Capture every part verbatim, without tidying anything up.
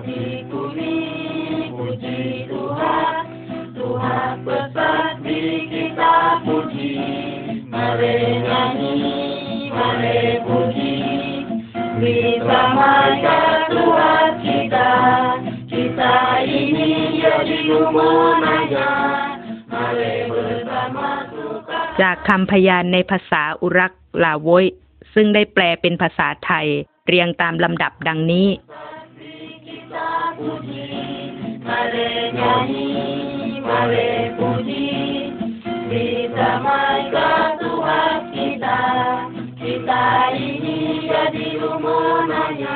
Puji bumi, puji Tuhan, Tuhan besar di kita puji. Mari nyanyi, mari puji, disamakan Tuhan kita. Kita ini jadi umatnya, mari bersama suka. จากคำพยานในภาษาอุรักลาโวยซึ่งได้แปลเป็นภาษาไทยเรียงตามลำดับดังนี้ Mari nyanyi, mari puji, disamakan Tuhan kita. Kita ini jadi umatnya,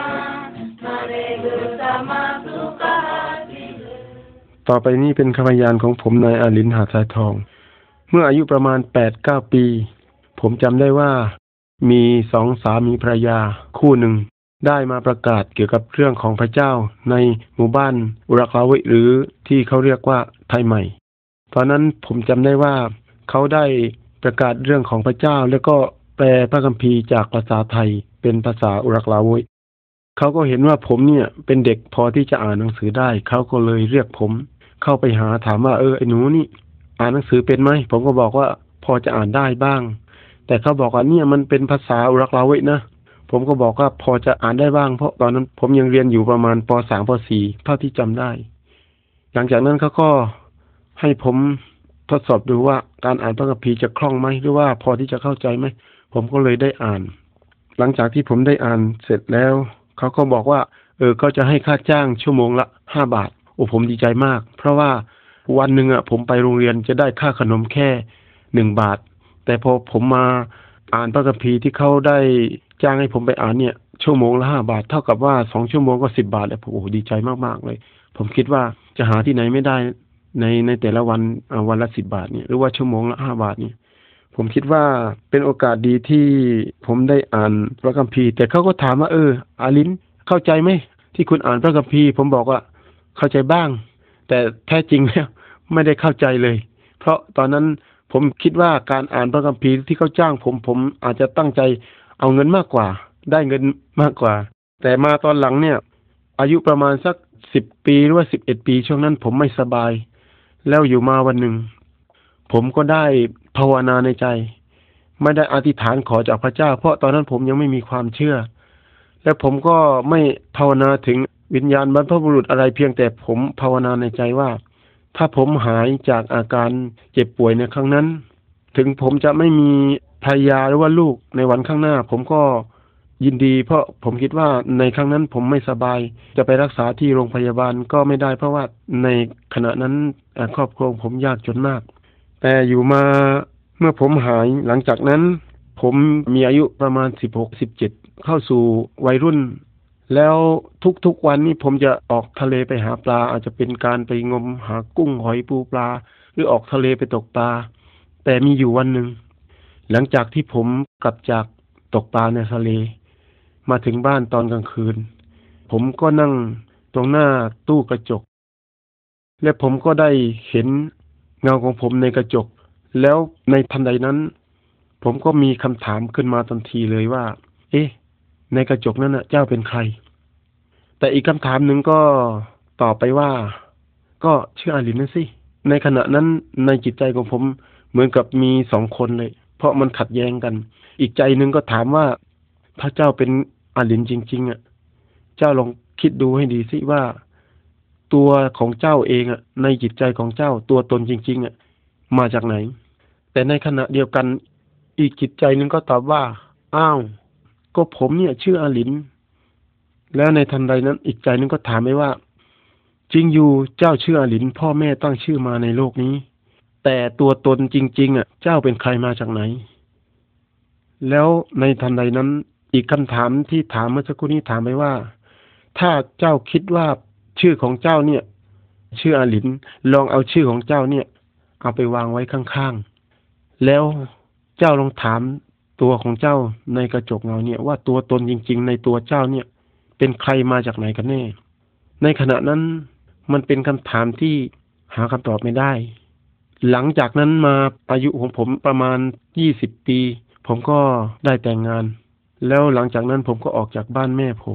mari bersama suka hati. ต่อไปนี้เป็นคำพยานของผมนายอาลินหาดทรายทองเมื่ออายุประมาณ แปดเก้า ปี ผมจำได้ว่ามีสองสามีภรรยาคู่หนึ่งได้มาประกาศเกี่ยวกับเรื่องของพระเจ้าในหมู่บ้านอุรักลาโวยหรือที่เขาเรียกว่าไทยใหม่ตอนนั้นผมจำได้ว่าเขาได้ประกาศเรื่องของพระเจ้าแล้วก็แปลพระคัมภีร์จากภาษาไทยเป็นภาษาอุรักลาโวยเขาก็เห็นว่าผมเนี่ยเป็นเด็กพอที่จะอ่านหนังสือได้เขาก็เลยเรียกผมเข้าไปหาถามว่าเออไอ้หนูนี่อ่านหนังสือเป็นไหมผมก็บอกว่าพอจะอ่านได้บ้างแต่เขาบอกว่าเนี่ยมันเป็นภาษาอุรักลาโวยนะผมก็บอกว่าพอจะอ่านได้บ้างเพราะตอนนั้นผมยังเรียนอยู่ประมาณป สาม ป สี่ เท่าที่จำได้หลังจากนั้นเขาก็ให้ผมทดสอบดูว่าการอ่านพระคัมภีร์จะคล่องไหมหรือว่าพอที่จะเข้าใจไหมผมก็เลยได้อ่านหลังจากที่ผมได้อ่านเสร็จแล้วเขาก็บอกว่าเออเขาจะให้ค่าจ้างชั่วโมงละห้าบาทโอ้ผมดีใจมากเพราะว่าวันหนึ่งอ่ะผมไปโรงเรียนจะได้ค่าขนมแค่หนึ่งบาทแต่พอผมมาอ่านพระคัมภีร์ที่เขาได้จ้างให้ผมไปอ่านเนี่ยชั่วโมงละห้าบาทเท่ากับว่าสองชั่วโมงก็สิบบาทแล้วผมโอ้ดีใจมากๆเลยผมคิดว่าจะหาที่ไหนไม่ได้ในในแต่ละวันวันละสิบบาทเนี่ยหรือว่าชั่วโมงละห้าบาทเนี่ยผมคิดว่าเป็นโอกาสดีที่ผมได้อ่านพระคัมภีร์แต่เขาก็ถามว่าเอออาลินเข้าใจไหมที่คุณอ่านพระคัมภีร์ผมบอกว่าเข้าใจบ้างแต่แท้จริงแล้วไม่ได้เข้าใจเลยเพราะตอนนั้นผมคิดว่าการอ่านพระคัมภีร์ที่เขาจ้างผมผมอาจจะตั้งใจเอาเงินมากกว่าได้เงินมากกว่าแต่มาตอนหลังเนี่ยอายุประมาณสักสิบปีหรือว่าสิบเอ็ดปีช่วงนั้นผมไม่สบายแล้วอยู่มาวันหนึ่งผมก็ได้ภาวนาในใจไม่ได้อธิษฐานขอจากพระเจ้าเพราะตอนนั้นผมยังไม่มีความเชื่อและผมก็ไม่ภาวนาถึงวิญญาณบรรพบุรุษอะไรเพียงแต่ผมภาวนาในใจว่าถ้าผมหายจากอาการเจ็บป่วยในครั้งนั้นถึงผมจะไม่มีภรรยาหรือว่าลูกในวันข้างหน้าผมก็ยินดีเพราะผมคิดว่าในครั้งนั้นผมไม่สบายจะไปรักษาที่โรงพยาบาลก็ไม่ได้เพราะว่าในขณะนั้นครอบครัวผมยากจนมากแต่อยู่มาเมื่อผมหายหลังจากนั้นผมมีอายุประมาณสิบหก สิบเจ็ดเข้าสู่วัยรุ่นแล้วทุกๆวันนี้ผมจะออกทะเลไปหาปลาอาจจะเป็นการไปงมหากุ้งหอยปูปลาหรือออกทะเลไปตกปลาแต่มีอยู่วันหนึ่งหลังจากที่ผมกลับจากตกปลาในทะเลมาถึงบ้านตอนกลางคืนผมก็นั่งตรงหน้าตู้กระจกและผมก็ได้เห็นเงาของผมในกระจกแล้วในทันใดนั้นผมก็มีคำถามขึ้นมาทันทีเลยว่าเอ๊ะในกระจกนั้นน่ะเจ้าเป็นใครแต่อีกคำถามหนึ่งก็ตอบไปว่าก็ชื่ออาลินนั่นสิในขณะนั้นในจิตใจของผมเหมือนกับมีสองคนเลยเพราะมันขัดแย้งกันอีกใจหนึ่งก็ถามว่าถ้าเจ้าเป็นอาลินจริงๆอ่ะเจ้าลองคิดดูให้ดีสิว่าตัวของเจ้าเองอ่ะในจิตใจของเจ้าตัวตนจริงๆอ่ะมาจากไหนแต่ในขณะเดียวกันอีกจิตใจหนึ่งก็ตอบว่าอ้าวก็ผมเนี่ยชื่ออาลินแล้วในทันใดนั้นอีกใจหนึ่งก็ถามไปว่าจริงอยู่เจ้าชื่ออาลินพ่อแม่ตั้งชื่อมาในโลกนี้แต่ตัวตนจริงๆอ่ะเจ้าเป็นใครมาจากไหนแล้วในทันใดนั้นอีกคำถามที่ถามเมื่อสักครู่นี้ถามไปว่าถ้าเจ้าคิดว่าชื่อของเจ้าเนี่ยชื่ออาลินลองเอาชื่อของเจ้าเนี่ยเอาไปวางไว้ข้างๆแล้วเจ้าลองถามตัวของเจ้าในกระจกเงาเนี่ยว่าตัวตนจริงๆในตัวเจ้าเนี่ยเป็นใครมาจากไหนกันแน่ในขณะนั้นมันเป็นคำถามที่หาคำตอบไม่ได้หลังจากนั้นมาอายุของผมประมาณยี่สิบปีผมก็ได้แต่งงานแล้วหลังจากนั้นผมก็ออกจากบ้านแม่ผม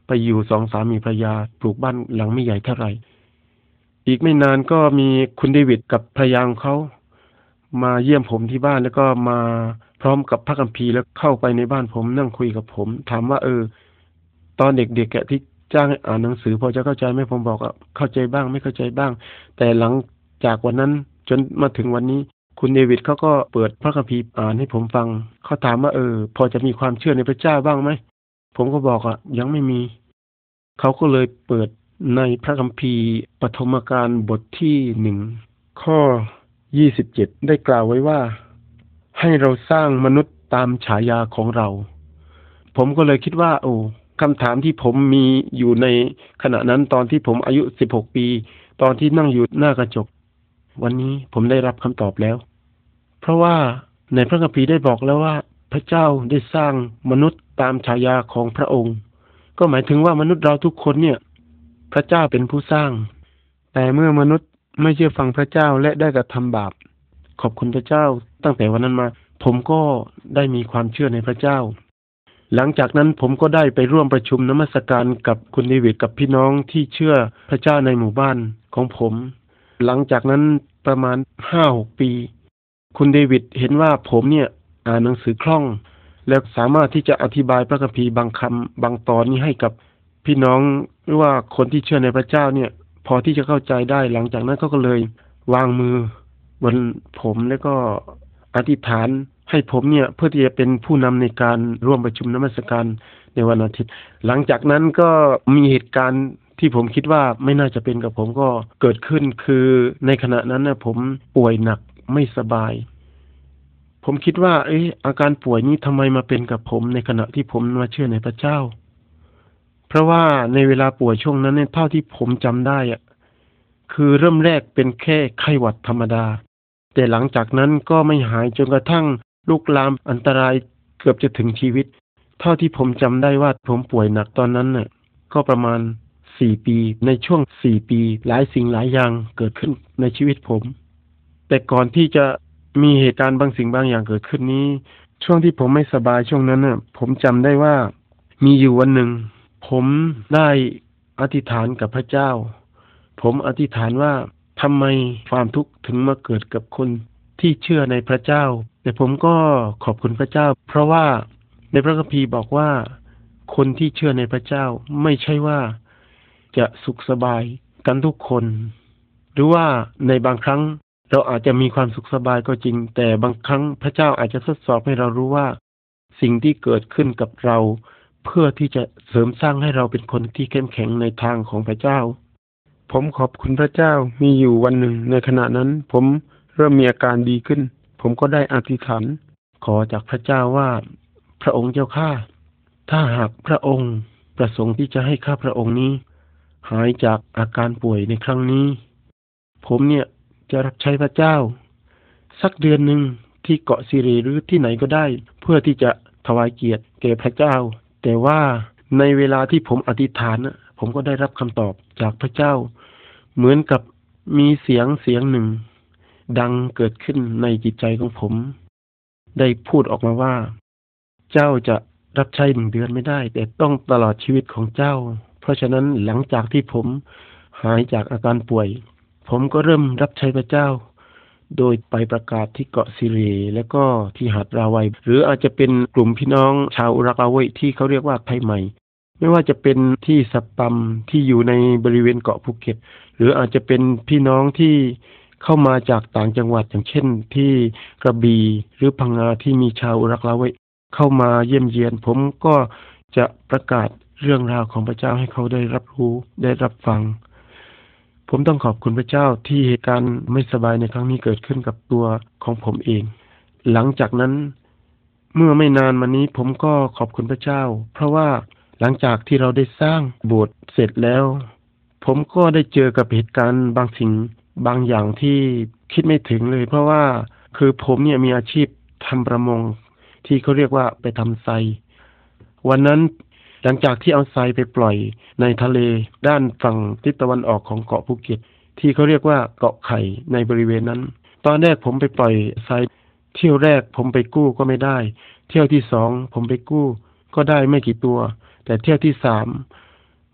ไปอยู่สองสามีภรรยาปลูกบ้านหลังไม่ใหญ่เท่าไหร่อีกไม่นานก็มีคุณเดวิดกับภรรยาของเขามาเยี่ยมผมที่บ้านแล้วก็มาพร้อมกับพระคัมภีร์แล้วเข้าไปในบ้านผมนั่งคุยกับผมถามว่าเออตอนเด็กๆที่จ้างให้อ่านหนังสือพอจะเข้าใจไหมผมบอกว่าเข้าใจบ้างไม่เข้าใจบ้างแต่หลังจากวันนั้นจนมาถึงวันนี้คุณเดวิดเขาก็เปิดพระคัมภีร์อ่านให้ผมฟังเขาถามว่าเออพอจะมีความเชื่อในพระเจ้าบ้างไหมผมก็บอกอ่ะยังไม่มีเขาก็เลยเปิดในพระคัมภีร์ปฐมกาลบทที่หนึ่งข้อยี่สิบเจ็ดได้กล่าวไว้ว่าให้เราสร้างมนุษย์ตามฉายาของเราผมก็เลยคิดว่าโอ้คำถามที่ผมมีอยู่ในขณะนั้นตอนที่ผมอายุสิบหกปีตอนที่นั่งอยู่หน้ากระจกวันนี้ผมได้รับคำตอบแล้วเพราะว่าในพระคัมภีร์ได้บอกแล้วว่าพระเจ้าได้สร้างมนุษย์ตามฉายาของพระองค์ก็หมายถึงว่ามนุษย์เราทุกคนเนี่ยพระเจ้าเป็นผู้สร้างแต่เมื่อมนุษย์ไม่เชื่อฟังพระเจ้าและได้กระทำบาปขอบคุณพระเจ้าตั้งแต่วันนั้นมาผมก็ได้มีความเชื่อในพระเจ้าหลังจากนั้นผมก็ได้ไปร่วมประชุมนมัสการกับคุณเดวิดกับพี่น้องที่เชื่อพระเจ้าในหมู่บ้านของผมหลังจากนั้นประมาณ ห้าหก ปีคุณเดวิดเห็นว่าผมเนี่ยอ่านหนังสือคล่องและสามารถที่จะอธิบายพระคัมภีร์บางคำบางตอนนี้ให้กับพี่น้องหรือว่าคนที่เชื่อในพระเจ้าเนี่ยพอที่จะเข้าใจได้หลังจากนั้นเขาก็เลยวางมือบนผมแล้วก็อธิษฐานให้ผมเนี่ยเพื่อที่จะเป็นผู้นำในการร่วมประชุมนมัสการในวันอาทิตย์หลังจากนั้นก็มีเหตุการณ์ที่ผมคิดว่าไม่น่าจะเป็นกับผมก็เกิดขึ้นคือในขณะนั้นนะผมป่วยหนักไม่สบายผมคิดว่าเอ๊ะอาการป่วยนี้ทำไมมาเป็นกับผมในขณะที่ผมมาเชื่อในพระเจ้าเพราะว่าในเวลาป่วยช่วงนั้นเนี่ยเท่าที่ผมจำได้อะคือเริ่มแรกเป็นแค่ไข้หวัดธรรมดาแต่หลังจากนั้นก็ไม่หายจนกระทั่งลุกลามอันตรายเกือบจะถึงชีวิตเท่าที่ผมจำได้ว่าผมป่วยหนักตอนนั้นน่ะก็ประมาณสี่ปีในช่วงสี่ปีหลายสิ่งหลายอย่างเกิดขึ้นในชีวิตผมแต่ก่อนที่จะมีเหตุการณ์บางสิ่งบางอย่างเกิดขึ้นนี้ช่วงที่ผมไม่สบายช่วงนั้นน่ะผมจำได้ว่ามีอยู่วันหนึ่งผมได้อธิษฐานกับพระเจ้าผมอธิษฐานว่าทำไมความทุกข์ถึงมาเกิดกับคนที่เชื่อในพระเจ้าแต่ผมก็ขอบคุณพระเจ้าเพราะว่าในพระคัมภีร์บอกว่าคนที่เชื่อในพระเจ้าไม่ใช่ว่าจะสุขสบายกันทุกคนหรือว่าในบางครั้งเราอาจจะมีความสุขสบายก็จริงแต่บางครั้งพระเจ้าอาจจะทดสอบให้เรารู้ว่าสิ่งที่เกิดขึ้นกับเราเพื่อที่จะเสริมสร้างให้เราเป็นคนที่เข้มแข็งในทางของพระเจ้าผมขอบคุณพระเจ้ามีอยู่วันหนึ่งในขณะนั้นผมเริ่มมีอาการดีขึ้นผมก็ได้อธิษฐานขอจากพระเจ้าว่าพระองค์เจ้าข้าถ้าหากพระองค์ประสงค์ที่จะให้ข้าพระองค์นี้หายจากอาการป่วยในครั้งนี้ผมเนี่ยจะรับใช้พระเจ้าสักเดือนหนึ่งที่เกาะสิริหรือที่ไหนก็ได้เพื่อที่จะถวายเกียรติแก่พระเจ้าแต่ว่าในเวลาที่ผมอธิษฐานผมก็ได้รับคำตอบจากพระเจ้าเหมือนกับมีเสียงเสียงหนึ่งดังเกิดขึ้นในจิตใจของผมได้พูดออกมาว่าเจ้าจะรับใช้หนึ่งเดือนไม่ได้แต่ต้องตลอดชีวิตของเจ้าเพราะฉะนั้นหลังจากที่ผมหายจากอาการป่วยผมก็เริ่มรับใช้พระเจ้าโดยไปประกาศที่เกาะสิริและก็ที่หาดราวัยหรืออาจจะเป็นกลุ่มพี่น้องชาวอุรักอาวัยที่เขาเรียกว่าไทยใหม่ไม่ว่าจะเป็นที่สัปปัมที่อยู่ในบริเวณเกาะภูเก็ตหรืออาจจะเป็นพี่น้องที่เข้ามาจากต่างจังหวัดอย่างเช่นที่กระบี่หรือพังงาที่มีชาวอุรักอาวัยเข้ามาเยี่ยมเยียนผมก็จะประกาศเรื่องราวของพระเจ้าให้เขาได้รับรู้ได้รับฟังผมต้องขอบคุณพระเจ้าที่เหตุการณ์ไม่สบายในครั้งนี้เกิดขึ้นกับตัวของผมเองหลังจากนั้นเมื่อไม่นานมานี้ผมก็ขอบคุณพระเจ้าเพราะว่าหลังจากที่เราได้สร้างโบสถ์เสร็จแล้วผมก็ได้เจอกับเหตุการณ์บางสิ่งบางอย่างที่คิดไม่ถึงเลยเพราะว่าคือผมเนี่ยมีอาชีพทำประมงที่เขาเรียกว่าไปทำไซวันนั้นหลังจากที่เอาทรายไปปล่อยในทะเลด้านฝั่งทิศตะวันออกของเกาะภูเก็ตที่เขาเรียกว่าเกาะไข่ในบริเวณนั้นตอนแรกผมไปปล่อยทรายเที่ยวแรกผมไปกู้ก็ไม่ได้ เที่ยวที่สองผมไปกู้ก็ได้ไม่กี่ตัวแต่เที่ยวที่สาม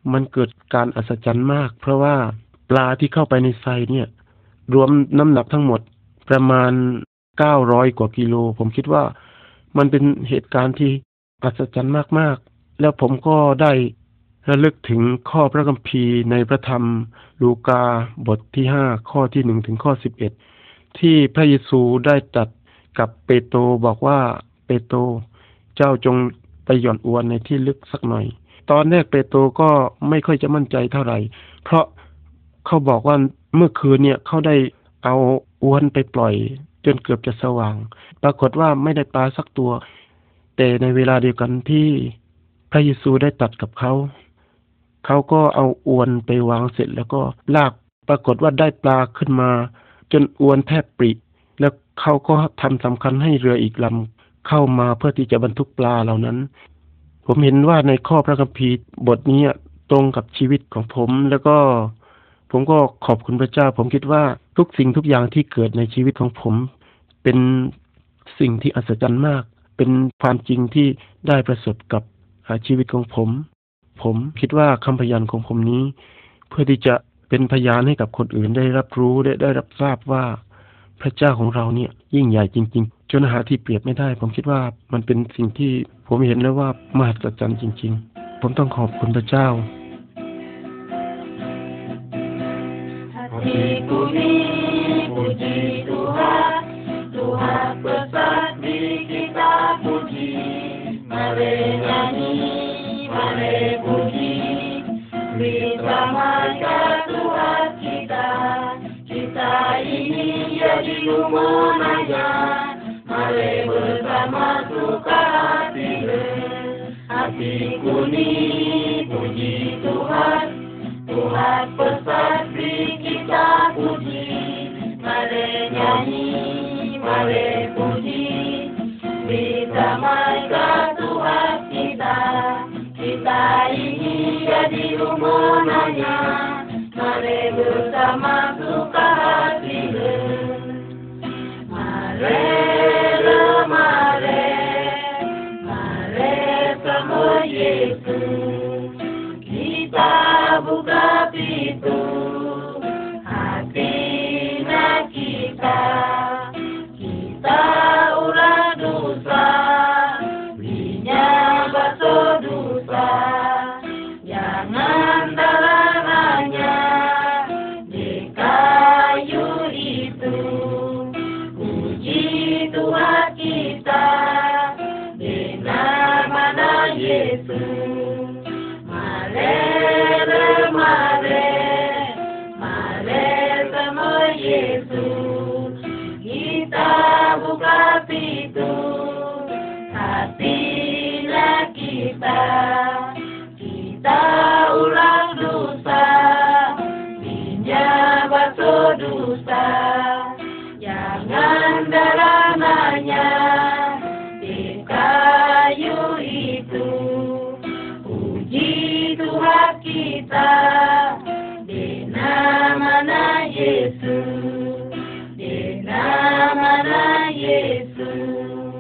มันเกิดการอัศจรรย์มากเพราะว่าปลาที่เข้าไปในไซเนี่ยรวมน้ำหนักทั้งหมดประมาณเก้าร้อยกว่ากิโลผมคิดว่ามันเป็นเหตุการณ์ที่อัศจรรย์มากๆแล้วผมก็ได้ระลึกถึงข้อพระคัมภีร์ในพระธรรมลูกาบทที่ห้าข้อที่หนึ่งถึงข้อสิบเอ็ดที่พระเยซูได้ตรัสกับเปโตรบอกว่าเปโตรเจ้าจงไปหย่อนอวนในที่ลึกสักหน่อยตอนแรกเปโตรก็ไม่ค่อยจะมั่นใจเท่าไหร่เพราะเขาบอกว่าเมื่อคืนเนี่ยเขาได้เอาอวนไปปล่อยจนเกือบจะสว่างปรากฏว่าไม่ได้ปลาสักตัวแต่ในเวลาเดียวกันที่พระเยซูได้ตรัสกับเขาเขาก็เอาอวนไปวางเสร็จแล้วก็ลากปรากฏว่าได้ปลาขึ้นมาจนอวนแทบปริแล้วเขาก็ทำสำคัญให้เรืออีกลำเข้ามาเพื่อที่จะบรรทุกปลาเหล่านั้นผมเห็นว่าในข้อพระคัมภีร์บทนี้ตรงกับชีวิตของผมแล้วก็ผมก็ขอบคุณพระเจ้าผมคิดว่าทุกสิ่งทุกอย่างที่เกิดในชีวิตของผมเป็นสิ่งที่อัศจรรย์มากเป็นความจริงที่ได้ประสบกับชีวิตของผมผมคิดว่าคำพยานของผมนี้เพื่อที่จะเป็นพยานให้กับคนอื่นได้รับรู้ได้ได้รับทราบว่าพระเจ้าของเราเนี่ยยิ่งใหญ่จริงๆจนหาที่เปรียบไม่ได้ผมคิดว่ามันเป็นสิ่งที่ผมเห็นแล้วว่ามหัศจรรย์จริงๆผมต้องขอบคุณพระเจ้า Hatiku ini puji Tuhan, Tuhan besar di kita puji, mari nyanyi, mari puji, bersamakan Tuhan kita, kita ini jadi umatnya, mari bersama suka hati, hatiku ini puji Tuhan, Tuhan besar di kita puji, mari nyanyi, mari puji, bersamakan Tuhan kita, kita ini jadi umatnya, mari bersama suka hati, mari, mari, mari sama Yesus, kita buka pintu hati kita, kita ulang dosa, belinya bakso dosa, jangan dalamnya di kayu itu, puji Tuhan kita, di nama Yesus, mari, mari, mari sama Yesus, kita buka pintu hatinya kita, kita ulang dosa, minyak bakso dosa, jangan dalamnya di kayu itu, puji Tuhan kita, di nama Yesus, di nama Yesus.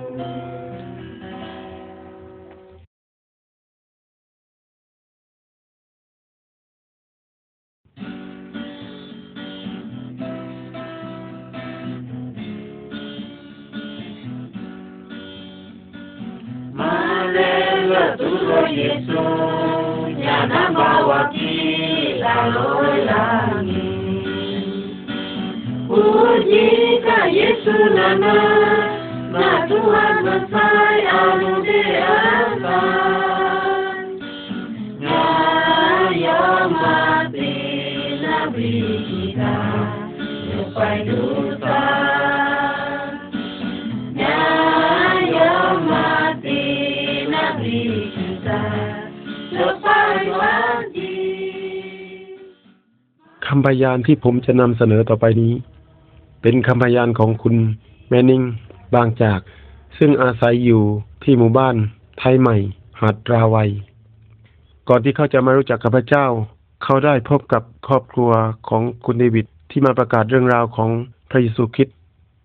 Malela Tuhan Yesus, nyana bawa kita lolangi. Pujikan Yesus nama, na Tuhan Mesai anu diangkat. Ngaya mati Nabi kita, nyupai dosa. Ngaya mati Nabi kita, nyupai wajib. คำพยานที่ผมจะนำเสนอต่อไปนี้เป็นคำพยานของคุณแมนนิงบางจากซึ่งอาศัยอยู่ที่หมู่บ้านไทยใหม่หาดราวัยก่อนที่เขาจะมารู้จักกับพระเจ้าเขาได้พบกับครอบครัวของคุณเดวิดที่มาประกาศเรื่องราวของพระเยซูคริสต์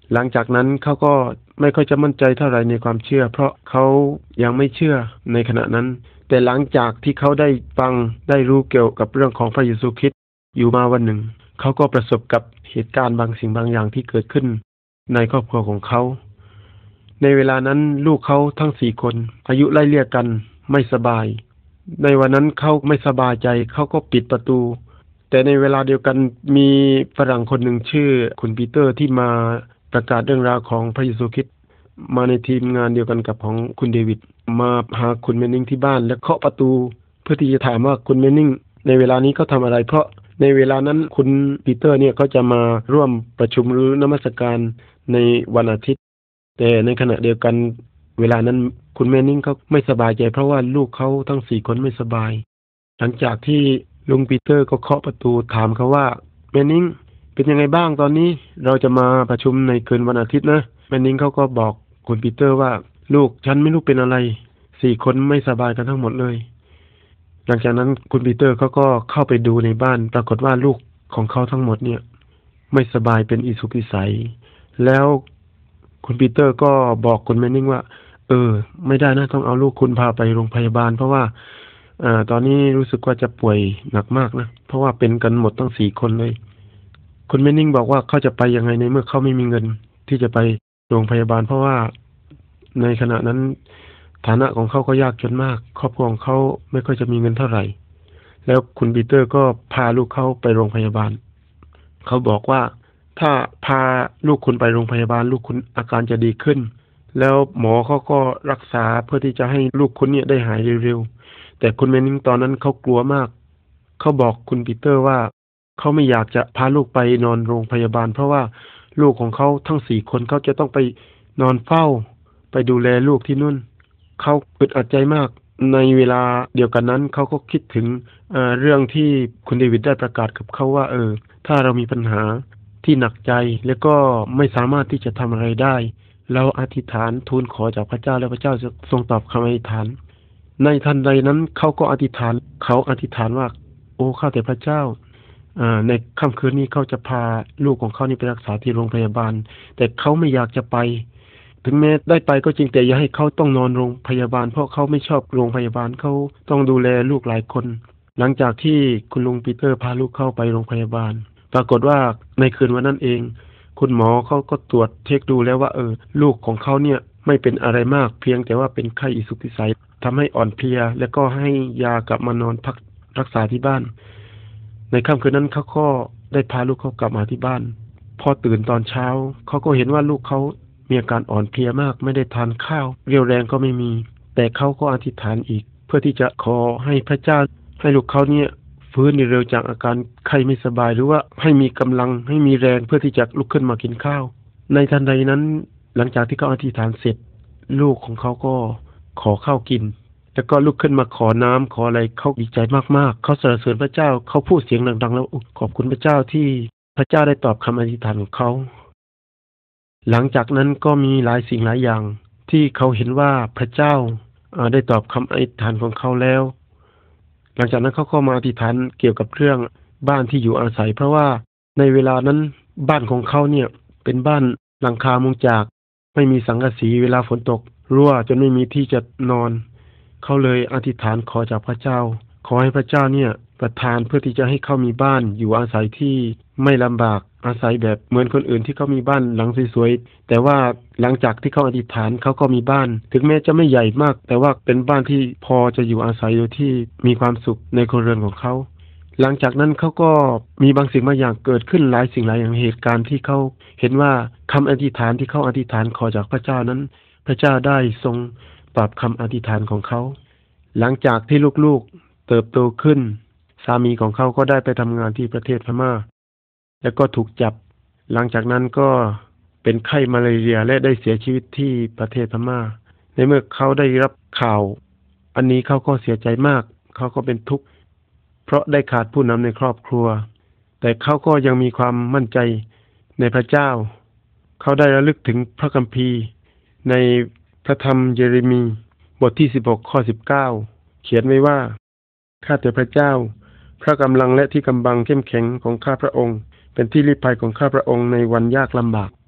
หลังจากนั้นเขาก็ไม่ค่อยจะมั่นใจเท่าไหร่ในความเชื่อเพราะเขายังไม่เชื่อในขณะนั้นแต่หลังจากที่เขาได้ฟังได้รู้เกี่ยวกับเรื่องของพระเยซูคริสต์อยู่มาวันหนึ่งเขาก็ประสบกับเหตุการณ์บางสิ่งบางอย่างที่เกิดขึ้นในครอบครัวของเขาในเวลานั้นลูกเขาทั้งสี่คนอายุไล่เลี่ยกันไม่สบายในวันนั้นเขาไม่สบายใจเขาก็ปิดประตูแต่ในเวลาเดียวกันมีฝรั่งคนหนึ่งชื่อคุณปีเตอร์ที่มาประกาศเรื่องราวของพระเยซูคริสต์มาในทีมงานเดียวกันกับของคุณเดวิดมาหาคุณเมนนิงที่บ้านและเคาะประตูเพื่อที่จะถามว่าคุณเมนนิงในเวลานี้เขาทำอะไรเพราะในเวลานั้นคุณปีเตอร์เนี่ยเขาจะมาร่วมประชุมหรือนมัสการในวันอาทิตย์แต่ในขณะเดียวกันเวลานั้นคุณเมนนิงเขาไม่สบายใจเพราะว่าลูกเขาทั้งสี่คนไม่สบายหลังจากที่ลุงปีเตอร์ก็เคาะประตูถามเขาว่าเมนนิงเป็นยังไงบ้างตอนนี้เราจะมาประชุมในคืนวันอาทิตย์นะเมนนิงเขาก็บอกคุณปีเตอร์ว่าลูกฉันไม่รู้เป็นอะไรสี่คนไม่สบายกันทั้งหมดเลยหลังจากนั้นคุณปีเตอร์เขาก็เข้าไปดูในบ้านปรากฏว่าลูกของเขาทั้งหมดเนี่ยไม่สบายเป็นอิสุกอิสัยแล้วคุณปีเตอร์ก็บอกคุณเมนนิงว่าเออไม่ได้นะต้องเอาลูกคุณพาไปโรงพยาบาลเพราะว่าอ่าตอนนี้รู้สึกว่าจะป่วยหนักมากนะเพราะว่าเป็นกันหมดทั้งสี่คนเลยคุณเมนนิงบอกว่าเขาจะไปยังไงในเมื่อเขาไม่มีเงินที่จะไปโรงพยาบาลเพราะว่าในขณะนั้นฐานะของเขาก็ยากจนมากครอบครัวของเขาไม่ค่อยจะมีเงินเท่าไหร่แล้วคุณปีเตอร์ก็พาลูกเขาไปโรงพยาบาลเขาบอกว่าถ้าพาลูกคุณไปโรงพยาบาลลูกคุณอาการจะดีขึ้นแล้วหมอเขาก็รักษาเพื่อที่จะให้ลูกคุณเนี่ยได้หายเร็วๆแต่คุณเมนนิงตอนนั้นเขากลัวมากเขาบอกคุณปีเตอร์ว่าเขาไม่อยากจะพาลูกไปนอนโรงพยาบาลเพราะว่าลูกของเขาทั้งสี่คนเขาจะต้องไปนอนเฝ้าไปดูแลลูกที่นู่นเขาอึดอัดใจมากในเวลาเดียวกันนั้นเขาก็คิดถึงเอ่อเรื่องที่คุณเดวิดได้ประกาศกับเขาว่าเออถ้าเรามีปัญหาที่หนักใจแล้วก็ไม่สามารถที่จะทำอะไรได้เราอธิษฐานทูลขอจากพระเจ้าแล้วพระเจ้าจะทรงตอบคำอธิษฐานในทันใดนั้นเขาก็อธิษฐานเขาอธิษฐานว่าโอ้ข้าแต่พระเจ้าอ่าในค่ำคืนนี้เขาจะพาลูกของเขานี่ไปรักษาที่โรงพยาบาลแต่เขาไม่อยากจะไปถึงแม้ได้ไปก็จริงแต่อย่าให้เขาต้องนอนโรงพยาบาลเพราะเขาไม่ชอบโรงพยาบาลเขาต้องดูแลลูกหลายคนหลังจากที่คุณลุงปีเตอร์พาลูกเข้าไปโรงพยาบาลปรากฏว่าในคืนวันนั้นเองคุณหมอเขาก็ตรวจเช็คดูแล้วว่าเออลูกของเขาเนี่ยไม่เป็นอะไรมากเพียงแต่ว่าเป็นไข้อิสุกอิสัยทำให้อ่อนเพลียแล้วก็ให้ยากลับมานอนพักรักษาที่บ้านในค่ำคืนนั้นเขาก็ได้พาลูกเขากลับมาที่บ้านพอตื่นตอนเช้าเขาก็เห็นว่าลูกเขามีอาการอ่อนเพลียมากไม่ได้ทานข้าวเรี่ยวแรงก็ไม่มีแต่เขาก็อธิษฐานอีกเพื่อที่จะขอให้พระเจ้าให้ลูกเขาเนี่ยฟื้นเร็วจากอาการไข้ไม่สบายหรือว่าให้มีกำลังให้มีแรงเพื่อที่จะลุกขึ้นมากินข้าวในทันใดนั้นหลังจากที่เขาอธิษฐานเสร็จลูกของเขาก็ขอข้าวกินแล้วก็ลุกขึ้นมาขอน้ำขออะไรเขาดีใจมากๆเขาสรรเสริญพระเจ้าเขาพูดเสียงดังๆแล้วขอบคุณพระเจ้าที่พระเจ้าได้ตอบคำอธิษฐานของเขาหลังจากนั้นก็มีหลายสิ่งหลายอย่างที่เขาเห็นว่าพระเจ้าได้ตอบคำอธิษฐานของเขาแล้วหลังจากนั้นเขาก็มาอธิษฐานเกี่ยวกับเรื่องบ้านที่อยู่อาศัยเพราะว่าในเวลานั้นบ้านของเขาเนี่ยเป็นบ้านหลังคามุงจากไม่มีสังกะสีเวลาฝนตกรั่วจนไม่มีที่จะนอนเขาเลยอธิษฐานขอจากพระเจ้าขอให้พระเจ้าเนี่ยประทานเพื่อที่จะให้เขามีบ้านอยู่อาศัยที่ไม่ลำบากอาศัยแบบเหมือนคนอื่นที่เขามีบ้านหลังสวยๆแต่ว่าหลังจากที่เขาอธิษฐานเขาก็มีบ้านถึงแม้จะไม่ใหญ่มากแต่ว่าเป็นบ้านที่พอจะอยู่อาศัยโดยที่มีความสุขในครัวเรือนของเขาหลังจากนั้นเขาก็มีบางสิ่งบางอย่างเกิดขึ้นหลายสิ่งหลายอย่างเหตุการณ์ที่เขาเห็นว่าคำอธิษฐานที่เขาอธิษฐานขอจากพระเจ้านั้นพระเจ้าได้ทรงตอบคำอธิษฐานของเขาหลังจากที่ลูกๆเติบโตขึ้นสามีของเขาก็ได้ไปทำงานที่ประเทศพม่าแล้วก็ถูกจับหลังจากนั้นก็เป็นไข้มาลาเรียและได้เสียชีวิตที่ประเทศพม่าในเมื่อเขาได้รับข่าวอันนี้เขาก็เสียใจมากเขาก็เป็นทุกข์เพราะได้ขาดผู้นำในครอบครัวแต่เขาก็ยังมีความมั่นใจในพระเจ้าเขาได้ระลึกถึงพระคัมภีร์ในพระธรรมเยเรมีบทที่สิบหกข้อสิบเก้าเขียนไว้ว่าข้าแต่พระเจ้าพระกำลังและที่กำบังเข้มแข็งของข้าพระองค์เป็นที่ลี้ภัยของข้าพระองค์ในวันยากลำบาก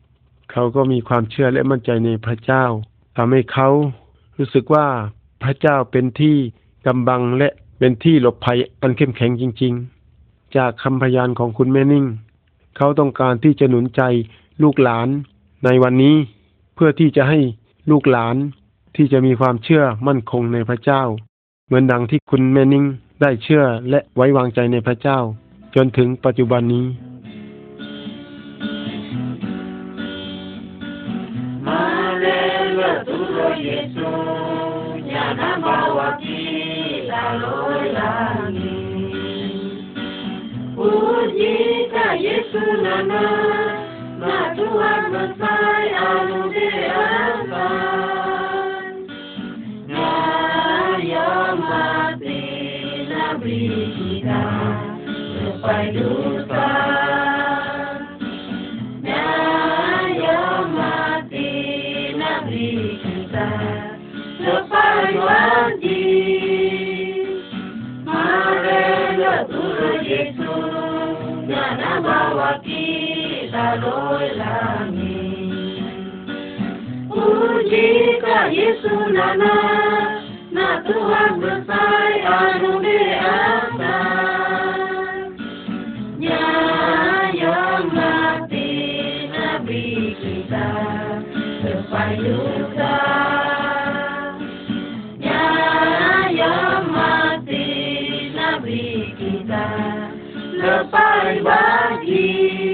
เขาก็มีความเชื่อและมั่นใจในพระเจ้าทำให้เขารู้สึกว่าพระเจ้าเป็นที่กำบังและเป็นที่หลบภัยอันเข้มแข็งจริงๆจากคำพยานของคุณแม่นิ่งเขาต้องการที่จะหนุนใจลูกหลานในวันนี้เพื่อที่จะให้ลูกหลานที่จะมีความเชื่อมั่นคงในพระเจ้าเหมือนดังที่คุณแม่นิ่งได้เชื่อและไว้วางใจในพระเจ้าจนถึงปัจจุบันนี้ Tuhan Yesus nyana bawa kita loh langit. Puji ka Yesus nana, na Tuhan besar anugerahkan. Nyaya mati nabi kita lepai dosa. Lepas wajib, marilah Tuhan Yesus nyana bawa kita loh langit. Puji ka Yesus nana, na Tuhan besar anugerahkan. Nyaya mati nabi kita lepas dosa. Lepas bagi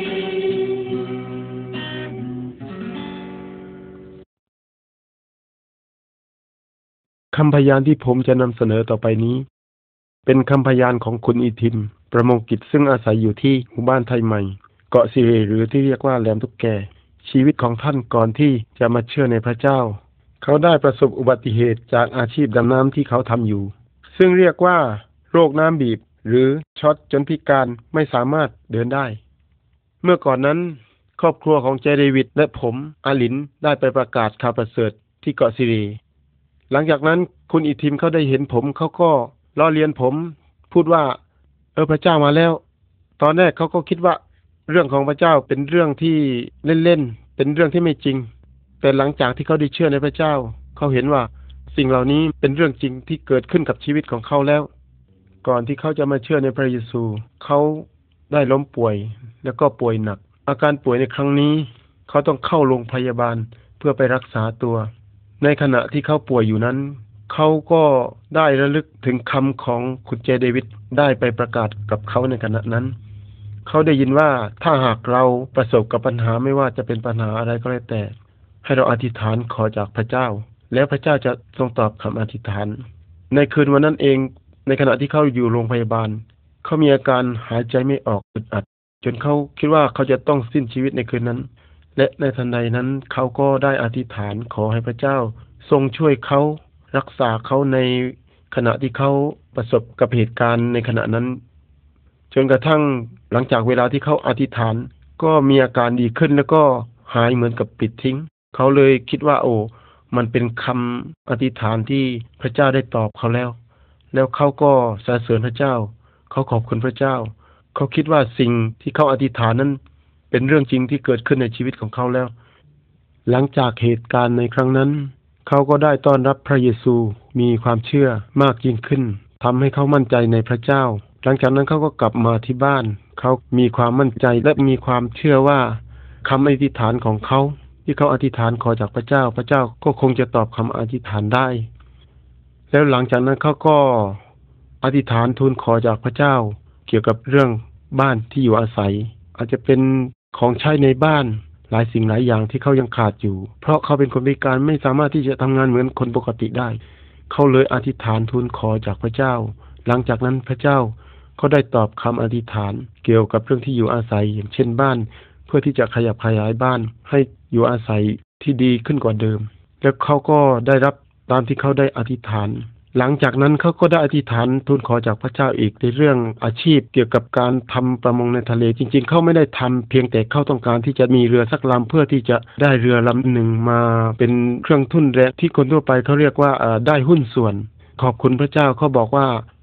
คำพยานที่ผมจะนำเสนอต่อไปนี้เป็นคำพยานของคุณอิทิมประมงกิจซึ่งอาศัยอยู่ที่หมู่บ้านไทยใหม่เกาะสิเรหรือที่เรียกว่าแหลมตุ๊กแกชีวิตของท่านก่อนที่จะมาเชื่อในพระเจ้าเขาได้ประสบอุบัติเหตุจากอาชีพดำน้ำที่เขาทำอยู่ซึ่งเรียกว่าโรคน้ำบีบหรือช็อตจนพิการไม่สามารถเดินได้เมื่อก่อนนั้นครอบครัวของเจเดวิดและผมอาลินได้ไปประกาศข่าวประเสริฐที่เกาะสิเรหลังจากนั้นคุณอิทิมเขาได้เห็นผมเขาก็ล้อเลียนผมพูดว่าเออพระเจ้ามาแล้วตอนแรกเขาก็คิดว่าเรื่องของพระเจ้าเป็นเรื่องที่เล่นๆเป็นเรื่องที่ไม่จริงแต่หลังจากที่เขาได้เชื่อในพระเจ้าเขาเห็นว่าสิ่งเหล่านี้เป็นเรื่องจริงที่เกิดขึ้นกับชีวิตของเขาแล้วก่อนที่เขาจะมาเชื่อในพระเยซูเขาได้ล้มป่วยแล้วก็ป่วยหนักอาการป่วยในครั้งนี้เขาต้องเข้าโรงพยาบาลเพื่อไปรักษาตัวในขณะที่เขาป่วยอยู่นั้นเขาก็ได้ระลึกถึงคำของคุณเจเดวิดได้ไปประกาศกับเขาในขณะนั้นเขาได้ยินว่าถ้าหากเราประสบกับปัญหาไม่ว่าจะเป็นปัญหาอะไรก็แล้วแต่ให้เราอธิษฐานขอจากพระเจ้าแล้วพระเจ้าจะทรงตอบคำอธิษฐานในคืนวันนั้นเองในขณะที่เขาอยู่โรงพยาบาลเขามีอาการหายใจไม่ออกอึดอัดจนเขาคิดว่าเขาจะต้องสิ้นชีวิตในคืนนั้นและในทันใดนั้นเขาก็ได้อธิษฐานขอให้พระเจ้าทรงช่วยเขารักษาเขาในขณะที่เขาประสบกับเหตุการณ์ในขณะนั้นจนกระทั่งหลังจากเวลาที่เขาอธิษฐานก็มีอาการดีขึ้นแล้วก็หายเหมือนกับปิดทิ้งเขาเลยคิดว่าโอ้มันเป็นคำอธิษฐานที่พระเจ้าได้ตอบเขาแล้วแล้วเขาก็สรรเสริญพระเจ้าเขาขอบคุณพระเจ้าเขาคิดว่าสิ่งที่เขาอธิษฐานนั้นเป็นเรื่องจริงที่เกิดขึ้นในชีวิตของเขาแล้วหลังจากเหตุการณ์ในครั้งนั้นเขาก็ได้ต้อนรับพระเยซูมีความเชื่อมากยิ่งขึ้นทำให้เขามั่นใจในพระเจ้าหลังจากนั้นเขาก็กลับมาที่บ้านเขามีความมั่นใจและมีความเชื่อว่าคำอธิษฐานของเขาที่เขาอธิษฐานขอจากพระเจ้าพระเจ้าก็คงจะตอบคำอธิษฐานได้แล้วหลังจากนั้นเขาก็อธิษฐานทูลขอจากพระเจ้าเกี่ยวกับเรื่องบ้านที่อยู่อาศัยอาจจะเป็นของใช้ในบ้านหลายสิ่งหลายอย่างที่เขายังขาดอยู่เพราะเขาเป็นคนพิการไม่สามารถที่จะทำงานเหมือนคนปกติได้เขาเลยอธิษฐานทูลขอจากพระเจ้าหลังจากนั้นพระเจ้าเขาได้ตอบคำอธิษฐานเกี่ยวกับเรื่องที่อยู่อาศัยอย่างเช่นบ้านเพื่อที่จะขยับขยายบ้านให้อยู่อาศัยที่ดีขึ้นกว่าเดิมแล้วเขาก็ได้รับตามที่เขาได้อธิษฐานหลังจากนั้นเขาก็ได้อธิษฐานทูลขอจากพระเจ้าอีกในเรื่องอาชีพเกี่ยวกับการทำประมงในทะเลจริงๆเขาไม่ได้ทำเพียงแต่เขาต้องการที่จะมีเรือสักลำเพื่อที่จะได้เรือลำหนึ่งมาเป็นเครื่องทุ่นแรงที่คนทั่วไปเขาเรียกว่าได้หุ้นส่วนขอบคุณพระเจ้าเขาบอกว่า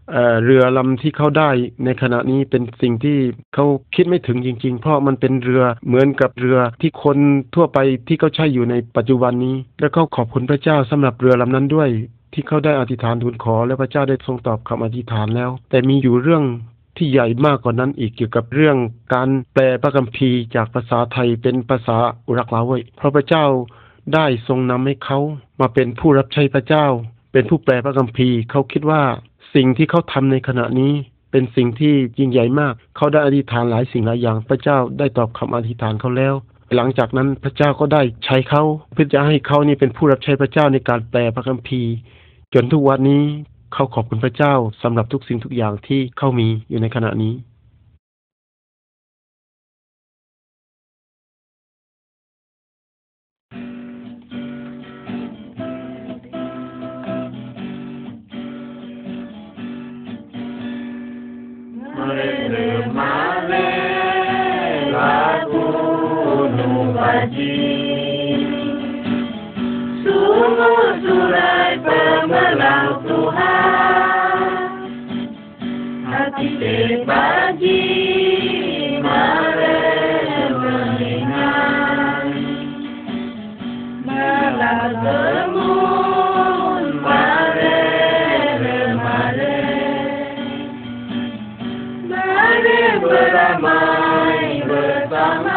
เอ่อเรือลำที่เขาได้ในขณะนี้เป็นสิ่งที่เขาคิดไม่ถึงจริงๆเพราะมันเป็นเรือเหมือนกับเรือที่คนทั่วไปที่เขาใช้อยู่ในปัจจุบันนี้และเขาขอบคุณพระเจ้าสำหรับเรือลำนั้นด้วยที่เขาได้อธิษฐานทูลขอและพระเจ้าได้ทรงตอบคำอธิษฐานแล้วแต่มีอยู่เรื่องที่ใหญ่มากกว่านั้นอีกเกี่ยวกับเรื่องการแปลพระคัมภีร์จากภาษาไทยเป็นภาษาอุรักลาเวยเพราะพระเจ้าได้ทรงนำให้เขามาเป็นผู้รับใช้พระเจ้าเป็นผู้แปลพระคัมภีร์เขาคิดว่าสิ่งที่เขาทำในขณะนี้เป็นสิ่งที่ยิ่งใหญ่มากเขาได้อธิษฐานหลายสิ่งหลายอย่างพระเจ้าได้ตอบคำอธิษฐานเขาแล้วหลังจากนั้นพระเจ้าก็ได้ใช้เขาเพื่อจะให้เขานี่เป็นผู้รับใช้พระเจ้าในการแปลพระคัมภีร์จนทุกวันนี้เขาขอบคุณพระเจ้าสำหรับทุกสิ่งทุกอย่างที่เขามีอยู่ในขณะนี้ Sungguh-surai pemelau Tuhan, hati terbagi merenungan, malah temun mare-mare, mari beramai bersama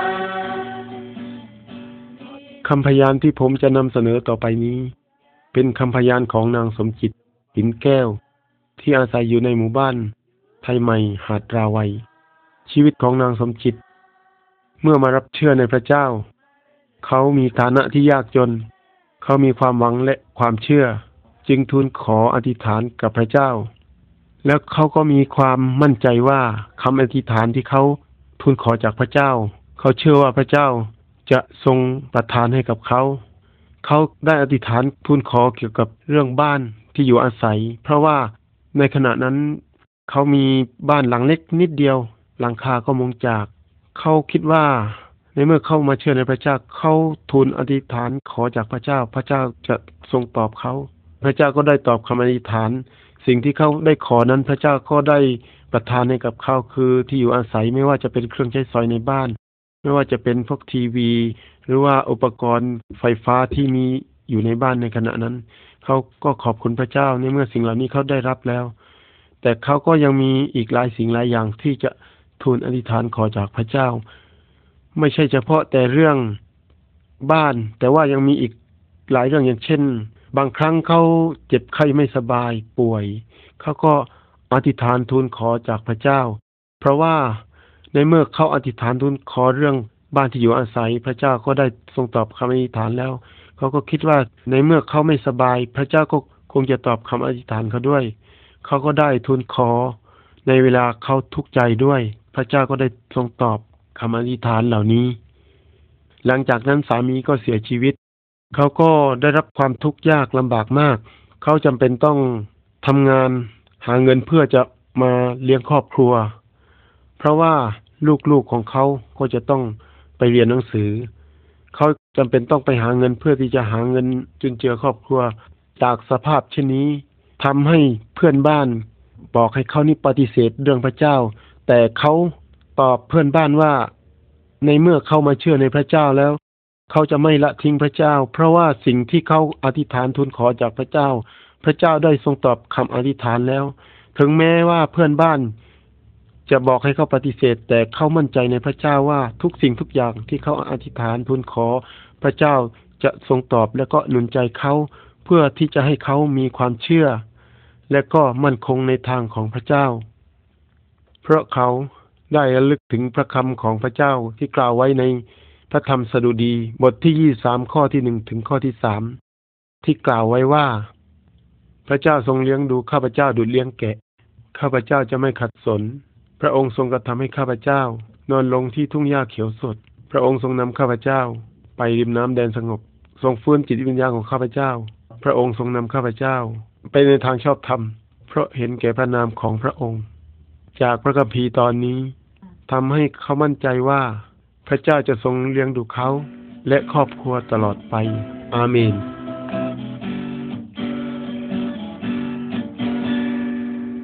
คำพยานที่ผมจะนำเสนอต่อไปนี้เป็นคำพยานของนางสมจิตหินแก้วที่อาศัยอยู่ในหมู่บ้านไทยใหม่หาดราวัยชีวิตของนางสมจิตเมื่อมารับเชื่อในพระเจ้าเขามีฐานะที่ยากจนเขามีความหวังและความเชื่อจึงทูลขออธิษฐานกับพระเจ้าแล้วเขาก็มีความมั่นใจว่าคำอธิษฐานที่เขาทูลขอจากพระเจ้าเขาเชื่อว่าพระเจ้าจะทรงประทานให้กับเขาเขาได้อธิษฐานทูลขอเกี่ยวกับเรื่องบ้านที่อยู่อาศัยเพราะว่าในขณะนั้นเขามีบ้านหลังเล็กนิดเดียวหลังคาก็มุงจากเขาคิดว่าในเมื่อเข้ามาเชื่อในพระเจ้าเขาทูลอธิษฐานขอจากพระเจ้าพระเจ้าจะทรงตอบเขาพระเจ้าก็ได้ตอบคำอธิษฐานสิ่งที่เขาได้ขอนั้นพระเจ้าก็ได้ประทานให้กับเขาคือที่อยู่อาศัยไม่ว่าจะเป็นเครื่องใช้สอยในบ้านไม่ว่าจะเป็นพวกทีวีหรือว่าอุปกรณ์ไฟฟ้าที่มีอยู่ในบ้านในขณะนั้นเขาก็ขอบคุณพระเจ้าในเมื่อสิ่งเหล่านี้เขาได้รับแล้วแต่เขาก็ยังมีอีกหลายสิ่งหลายอย่างที่จะทูลอธิษฐานขอจากพระเจ้าไม่ใช่เฉพาะแต่เรื่องบ้านแต่ว่ายังมีอีกหลายเรื่องอย่างเช่นบางครั้งเขาเจ็บไข้ไม่สบายป่วยเขาก็อธิษฐานทูลขอจากพระเจ้าเพราะว่าในเมื่อเขาอธิษฐานทูลขอเรื่องบ้านที่อยู่อาศัยพระเจ้าก็ได้ทรงตอบคำอธิษฐานแล้วเขาก็คิดว่าในเมื่อเขาไม่สบายพระเจ้าก็คงจะตอบคำอธิษฐานเขาด้วยเขาก็ได้ทูลขอในเวลาเขาทุกข์ใจด้วยพระเจ้าก็ได้ทรงตอบคำอธิษฐานเหล่านี้หลังจากนั้นสามีก็เสียชีวิตเขาก็ได้รับความทุกข์ยากลำบากมากเขาจำเป็นต้องทำงานหาเงินเพื่อจะมาเลี้ยงครอบครัวเพราะว่าลูกๆของเขาก็จะต้องไปเรียนหนังสือเขาจำเป็นต้องไปหาเงินเพื่อที่จะหาเงินจุนเจือครอบครัวจากสภาพเช่นนี้ทำให้เพื่อนบ้านบอกให้เขานี่ปฏิเสธเรื่องพระเจ้าแต่เขาตอบเพื่อนบ้านว่าในเมื่อเขามาเชื่อในพระเจ้าแล้วเขาจะไม่ละทิ้งพระเจ้าเพราะว่าสิ่งที่เขาอธิษฐานทูลขอจากพระเจ้าพระเจ้าได้ทรงตอบคำอธิษฐานแล้วถึงแม้ว่าเพื่อนบ้านจะบอกให้เขาปฏิเสธแต่เขามั่นใจในพระเจ้าว่าทุกสิ่งทุกอย่างที่เขาอธิษฐานทูลขอพระเจ้าจะทรงตอบและก็หนุนใจเขาเพื่อที่จะให้เขามีความเชื่อและก็มั่นคงในทางของพระเจ้าเพราะเขาได้ระลึกถึงพระคำของพระเจ้าที่กล่าวไว้ในพระธรรมสดุดีบทที่ยี่สิบสามข้อที่หนึ่งถึงข้อที่สามที่กล่าวไว้ว่าพระเจ้าทรงเลี้ยงดูข้าพเจ้าดุจเลี้ยงแกะข้าพเจ้าจะไม่ขัดสนพระองค์ทรงกระทำให้ข้าพเจ้านอนลงที่ทุ่งหญ้าเขียวสดพระองค์ทรงนำข้าพเจ้าไปริมน้ำแดนสงบทรงฟื้นจิตวิญญาณของข้าพเจ้าพระองค์ทรงนำข้าพเจ้าไปในทางชอบธรรมเพราะเห็นแก่พระนามของพระองค์จากพระคัมภีร์ตอนนี้ทำให้เขามั่นใจว่าพระเจ้าจะทรงเลี้ยงดูเขาและครอบครัวตลอดไปอาเมน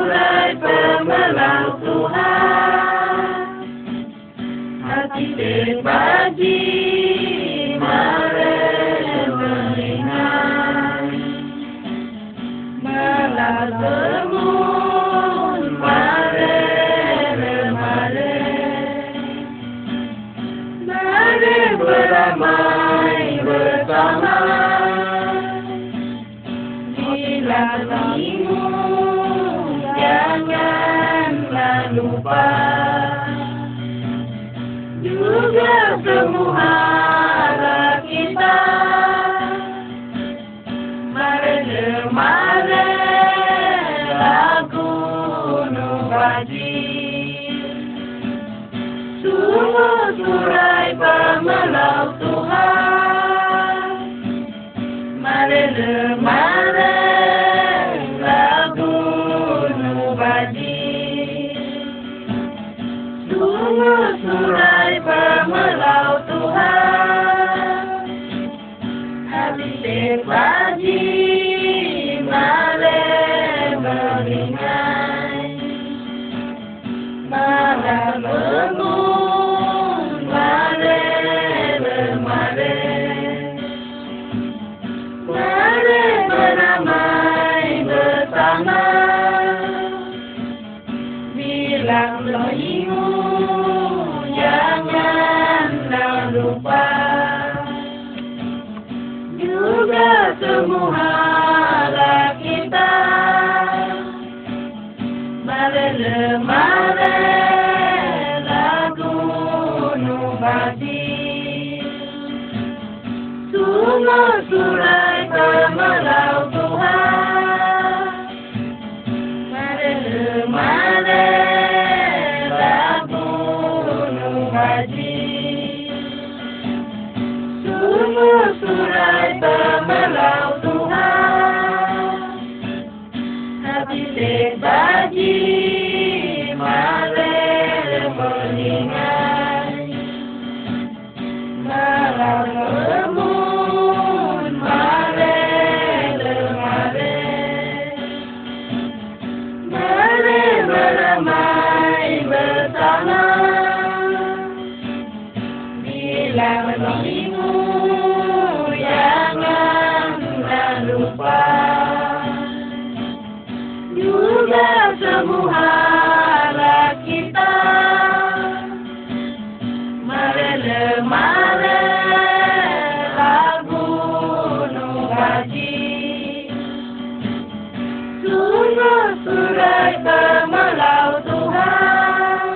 surai pemelau Tuhan, hati berbagi mereka melau temun mare mare mare beramai bersama. Bila kamu janganlah lupa juga semua harap kita. Mare mare lagu nubadi, sungguh surai pemelau Tuhan. Mare mare lagu nubadi, sungguh surai pemelau Tuhan. Habis berbagi mare beringai, malam bangun mare mare mare beramai bersama. Bilang lohimu janganlah lupa juga semua harap kita. Mare mare lagu nubadi, sungguh surai pemelau Tuhan. Mare mare lagu nubadi, sungguh surai pemelau Tuhan. Habis berbagi mare beringai, malam lemun mare mare mare beramai bersama. Bila menolongmu janganlah lupa juga semua harap kita. Mare mare lagu nubadi, sungguh surai pemelau Tuhan.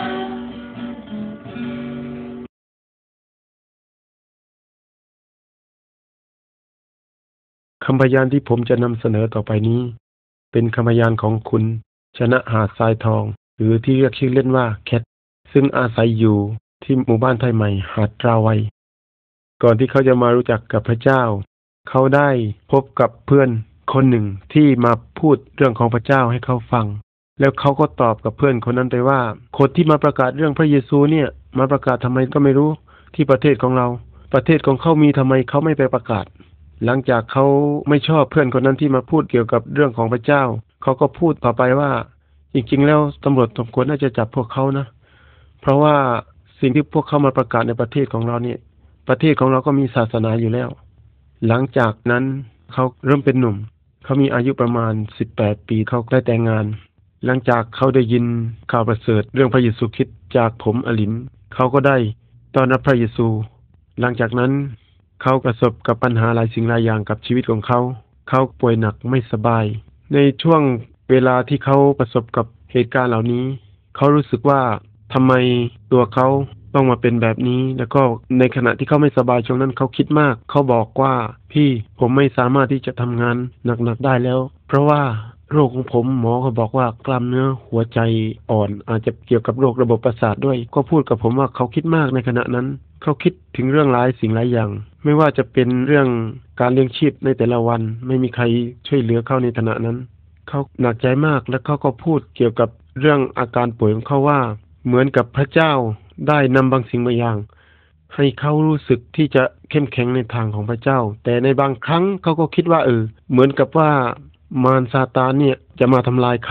คำพยานที่ผมจะนำเสนอต่อไปนี้เป็นคำพยานของคุณชนะหาดทรายทองหรือที่เรียกชื่อเล่นว่าแคทซึ่งอาศัยอยู่ที่หมู่บ้านไทยใหม่หาดราวัยก่อนที่เขาจะมารู้จักกับพระเจ้าเขาได้พบกับเพื่อนคนหนึ่งที่มาพูดเรื่องของพระเจ้าให้เขาฟังแล้วเขาก็ตอบกับเพื่อนคนนั้นไปว่าคนที่มาประกาศเรื่องพระเยซูเนี่ยมาประกาศทำไมก็ไม่รู้ที่ประเทศของเราประเทศของเขามีทำไมเขาไม่ไปประกาศหลังจากเขาไม่ชอบเพื่อนคนนั้นที่มาพูดเกี่ยวกับเรื่องของพระเจ้าเขาก็พูดต่อไปว่าจริงๆแล้วตำรวจสมควรน่าจะจับพวกเขานะเพราะว่าสิ่งที่พวกเขามาประกาศในประเทศของเราเนี่ยประเทศของเราก็มีศาสนาอยู่แล้วหลังจากนั้นเขาเริ่มเป็นหนุ่มเขามีอายุประมาณสิบแปดปีเขาได้แต่งงานหลังจากเขาได้ยินข่าวประเสริฐเรื่องพระเยซูคริสต์จากผมอลินเขาก็ได้ต้อนรับพระเยซูหลังจากนั้นเขาประสบกับปัญหาหลายสิ่งหลายอย่างกับชีวิตของเขาเขาป่วยหนักไม่สบายในช่วงเวลาที่เขาประสบกับเหตุการณ์เหล่านี้เขารู้สึกว่าทำไมตัวเขาต้องมาเป็นแบบนี้แล้วก็ในขณะที่เขาไม่สบายช่วงนั้นเขาคิดมากเขาบอกว่าพี่ผมไม่สามารถที่จะทำงานหนักๆได้แล้วเพราะว่าโรคของผมหมอเขาบอกว่ากล้ามเนื้อหัวใจอ่อนอาจจะเกี่ยวกับโรคระบบประสาทด้วยก็พูดกับผมว่าเขาคิดมากในขณะนั้นเขาคิดถึงเรื่องหลายสิ่งหลายอย่างไม่ว่าจะเป็นเรื่องการเลี้ยงชีพในแต่ละวันไม่มีใครช่วยเหลือเขาในขณะนั้นเขาหนักใจมากและเขาก็พูดเกี่ยวกับเรื่องอาการป่วยของเขาว่าเหมือนกับพระเจ้าได้นำบางสิ่งบางอย่างให้เขารู้สึกที่จะเข้มแข็งในทางของพระเจ้าแต่ในบางครั้งเขาก็คิดว่าเออเหมือนกับว่ามารซาตานเนี่ยจะมาทำลายเขา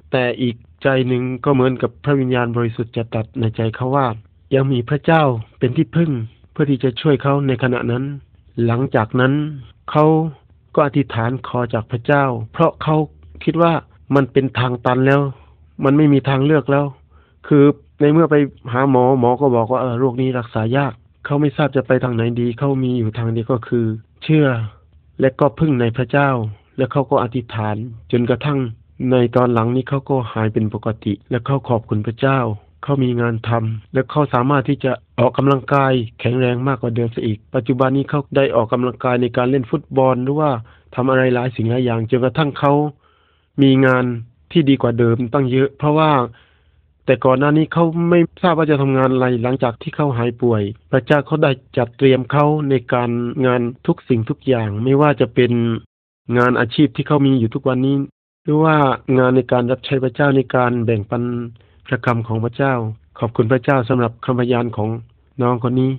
แต่อีกใจหนึ่งก็เหมือนกับพระวิญญาณบริสุทธิ์จะตัดในใจเขาว่ายังมีพระเจ้าเป็นที่พึ่งเพื่อที่จะช่วยเขาในขณะนั้นหลังจากนั้นเขาก็อธิษฐานขอจากพระเจ้าเพราะเขาคิดว่ามันเป็นทางตันแล้วมันไม่มีทางเลือกแล้วคือในเมื่อไปหาหมอหมอก็บอกว่าเออโรคนี้รักษายากเขาไม่ทราบจะไปทางไหนดีเขามีอยู่ทางเดียวก็คือเชื่อและก็พึ่งในพระเจ้าและเขาก็อธิษฐานจนกระทั่งในตอนหลังนี้เขาก็หายเป็นปกติและเขาขอบคุณพระเจ้าเขามีงานทำและเขาสามารถที่จะออกกำลังกายแข็งแรงมากกว่าเดิมซะอีกปัจจุบันนี้เขาได้ออกกำลังกายในการเล่นฟุตบอลหรือว่าทำอะไรหลายสิ่งหลายอย่างจนกระทั่งเขามีงานที่ดีกว่าเดิมตั้งเยอะเพราะว่าแต่ก่อนหน้านี้เขาไม่ทราบว่าจะทำงานอะไรหลังจากที่เขาหายป่วยพระเจ้าเขาได้จัดเตรียมเขาในการงานทุกสิ่งทุกอย่างไม่ว่าจะเป็นงานอาชีพที่เขามีอยู่ทุกวันนี้หรือว่างานในการรับใช้พระเจ้าในการแบ่งปันพระคำของพระเจ้าขอบคุณพระเจ้าสำหรับคำพยานของน้องคนนี้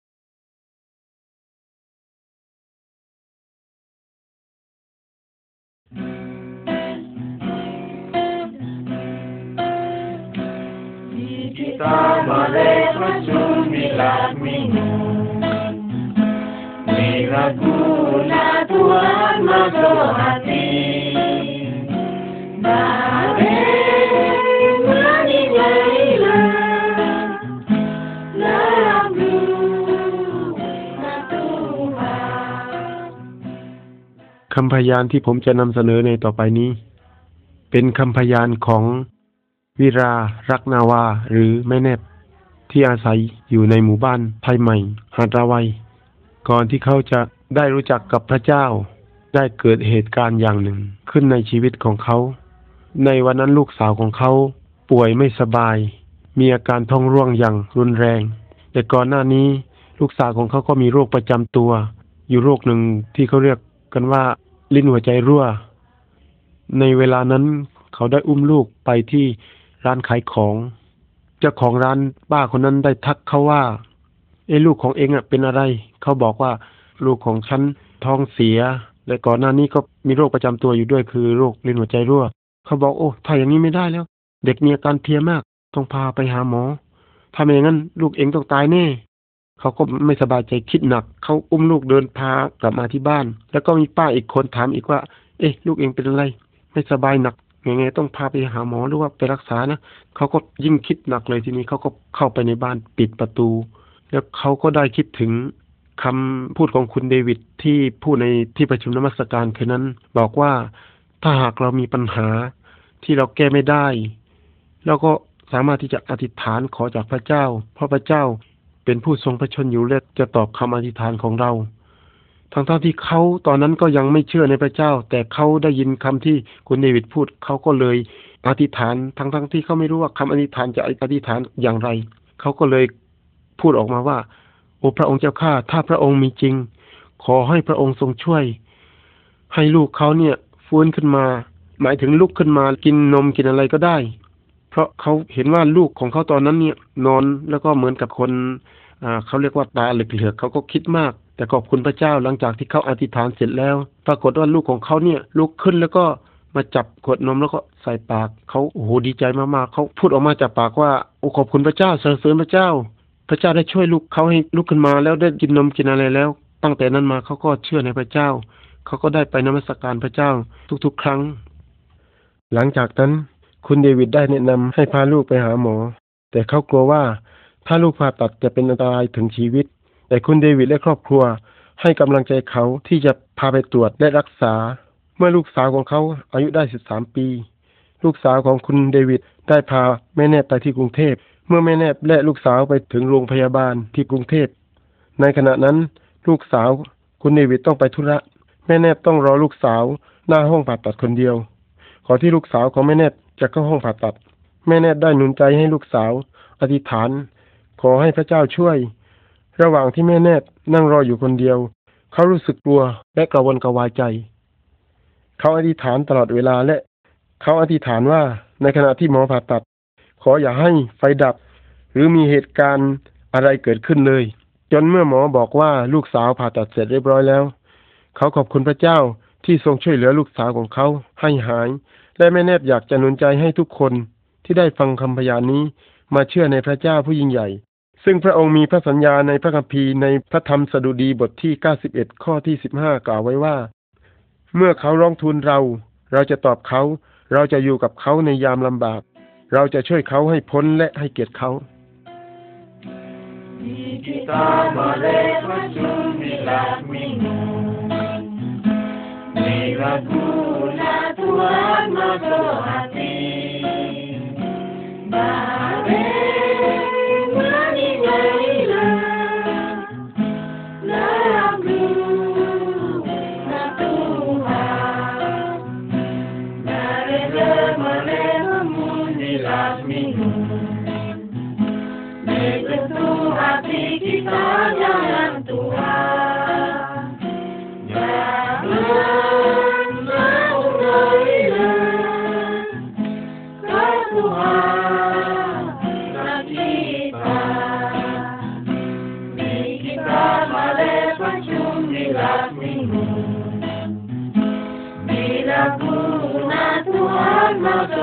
Kita mereka sembilan minggu Miraguna Tuhan masuk hati Mari meninggallah dalam rumah Tuhan คำพยานที่ผมจะนำเสนอในต่อไปนี้เป็นคำพยานของวิรารักนาวาหรือแม่แนบที่อาศัยอยู่ในหมู่บ้านไทยใหม่หาดราวัยก่อนที่เขาจะได้รู้จักกับพระเจ้าได้เกิดเหตุการณ์อย่างหนึ่งขึ้นในชีวิตของเขาในวันนั้นลูกสาวของเขาป่วยไม่สบายมีอาการท้องร่วงอย่างรุนแรงแต่ก่อนหน้านี้ลูกสาวของเขาก็มีโรคประจำตัวอยู่โรคหนึ่งที่เขาเรียกกันว่าลิ้นหัวใจรั่วในเวลานั้นเขาได้อุ้มลูกไปที่ร้านขายของเจ้าของร้านป้าคนนั้นได้ทักเขาว่าเอ้ลูกของเองอ่ะเป็นอะไรเขาบอกว่าลูกของฉันท้องเสียและก่อนหน้านี้ก็มีโรคประจำตัวอยู่ด้วยคือโรคลิ้นหัวใจรั่วเขาบอกโอ้ถ้าอย่างนี้ไม่ได้แล้วเด็กมีอาการเพลียมากต้องพาไปหาหมอถ้าไม่อย่างนั้นลูกเองต้องตายแน่เขาก็ไม่สบายใจคิดหนักเขาอุ้มลูกเดินพากลับมาที่บ้านแล้วก็มีป้าอีกคนถามอีกว่าเอ๊ะลูกเองเป็นอะไรไม่สบายหนักยังไงต้องพาไปหาหมอหรือว่าไปรักษานะเขาก็ยิ่งคิดหนักเลยทีนี้เขาก็เข้าไปในบ้านปิดประตูแล้วเขาก็ได้คิดถึงคำพูดของคุณเดวิดที่พูดในที่ประชุมนมัสการคืนนั้นบอกว่าถ้าหากเรามีปัญหาที่เราแก้ไม่ได้เราก็สามารถที่จะอธิษฐานขอจากพระเจ้าเพราะพระเจ้าเป็นผู้ทรงพระชนอยู่และจะตอบคำอธิษฐานของเราทั้งๆ ท, ที่เขาตอนนั้นก็ยังไม่เชื่อในพระเจ้าแต่เขาได้ยินคำที่คุณเดวิดพูดเขาก็เลยอธิษฐานทั้งๆ ท, ที่เขาไม่รู้ว่าคำอธิษฐานจะอธิษฐานอย่างไรเขาก็เลยพูดออกมาว่าโอ้พระองค์เจ้าข้าถ้าพระองค์มีจริงขอให้พระองค์ทรงช่วยให้ลูกเขาเนี่ยฟื้นขึ้นมาหมายถึงลุกขึ้นมากินนมกินอะไรก็ได้เพราะเขาเห็นว่าลูกของเขาตอนนั้นเนี่ยนอนแล้วก็เหมือนกับคนอ่าเขาเรียกว่าตาเหลือกๆเขาก็คิดมากแต่ขอบคุณพระเจ้าหลังจากที่เขาอธิษฐานเสร็จแล้วปรากฏว่าลูกของเขาเนี่ยลุกขึ้นแล้วก็มาจับขวดนมแล้วก็ใส่ปากเขาโอ้โหดีใจมากๆเขาพูดออกมาจากปากว่าโอ้ขอบคุณพระเจ้าสรรเสริญพระเจ้าพระเจ้าได้ช่วยลูกเขาให้ลุกขึ้นมาแล้วได้กินนมกินอะไรแล้วตั้งแต่นั้นมาเขาก็เชื่อในพระเจ้าเขาก็ได้ไปนมัสการพระเจ้าทุกๆครั้งหลังจากนั้นคุณเดวิดได้แนะนำให้พาลูกไปหาหมอแต่เขากลัวว่าถ้าลูกผ่าตัดจะเป็นอันตรายถึงชีวิตแต่คุณเดวิดและครอบครัวให้กำลังใจเขาที่จะพาไปตรวจและรักษาเมื่อลูกสาวของเขาอายุได้สิบสามปีลูกสาวของคุณเดวิดได้พาแม่แนบไปที่กรุงเทพเมื่อแม่แนบและลูกสาวไปถึงโรงพยาบาลที่กรุงเทพในขณะนั้นลูกสาวคุณเดวิดต้องไปธุระแม่แนบต้องรอลูกสาวหน้าห้องผ่าตัดคนเดียวขอที่ลูกสาวของแม่แนบจะเข้าห้องผ่าตัดแม่แนบได้หนุนใจให้ลูกสาวอธิษฐานขอให้พระเจ้าช่วยระหว่างที่แม่แนบนั่งรออยู่คนเดียวเขารู้สึกกลัวและกระวนกระวายใจเขาอธิษฐานตลอดเวลาและเขาอธิษฐานว่าในขณะที่หมอผ่าตัดขออย่าให้ไฟดับหรือมีเหตุการณ์อะไรเกิดขึ้นเลยจนเมื่อหมอบอกว่าลูกสาวผ่าตัดเสร็จเรียบร้อยแล้วเขาขอบคุณพระเจ้าที่ทรงช่วยเหลือลูกสาวของเขาให้หายและแม่แนบอยากจะหนุนใจให้ทุกคนที่ได้ฟังคำพยานนี้มาเชื่อในพระเจ้าผู้ยิ่งใหญ่ซึ่งพระองค์มีพระสัญญาในพระคัมภีร์ในพระธรรมสดุดีบทที่เก้าสิบเอ็ดข้อที่สิบห้ากล่าวไว้ว่าเมื่อเขาร้องทูลเราเราจะตอบเขาเราจะอยู่กับเขาในยามลำบากเราจะช่วยเขาให้พ้นและให้เกียรติเขา Kita boleh mencuri minggu Bila guna Tuhan masuk hati Bareng meninggalkan dalam guna Tuhan Bareng boleh memundilah minggu Menyentuh hati kita jangan Tuhan Jangan mau melihat ke Tuhan dan kita Di kita boleh mencurilah minggu Bila guna Tuhan maka